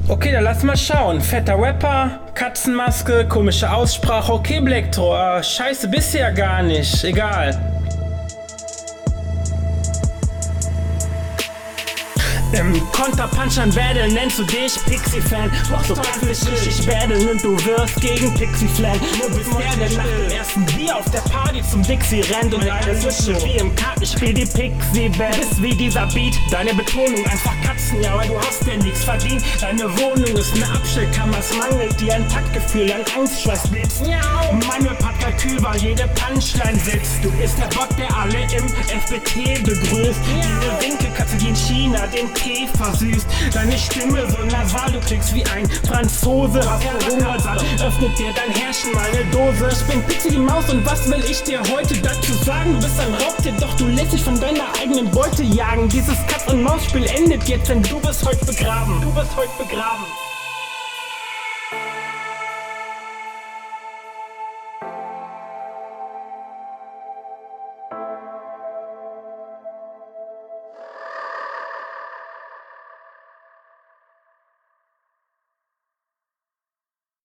Okay, dann lass mal schauen. Fetter Rapper, Katzenmaske, komische Aussprache. Okay, Blackthrow, scheiße, bist du ja gar nicht. Egal. Im Konterpunchern Battle nennst du dich Pixie-Fan. Machst du kannst nicht richtig battlen und du wirst gegen Pixie-Flan. Nur bist der nach dem ersten Bier auf der Party zum Dixie rennt und eine Mische wie im Kartenspiel die Pixie-Band. Bist wie dieser Beat, deine Betonung einfach Katzen, ja, weil du hast ja nichts verdient. Deine Wohnung ist eine Abstellkammer, es mangelt dir ein Taktgefühl, ein Angstschweiß blitzt. Mein Rap hat Kalkül, weil jede Punchline sitzt. Du bist der Bot, der alle im FBT begrüßt. Diese Winkelkatze, die in China den Tee versüßt. Deine Stimme so nasal, du klingst wie ein Franzose. Hast du Hunger, dann öffnet dir dein Herrchen mal eine Dose. Ich bin Pixie die Maus und was will ich dir heute dazu sagen? Du bist ein Raubtier, doch du lässt dich von deiner eigenen Beute jagen. Dieses Katz-und-Maus-Spiel endet jetzt, denn du bist heute begraben. Du bist heute begraben.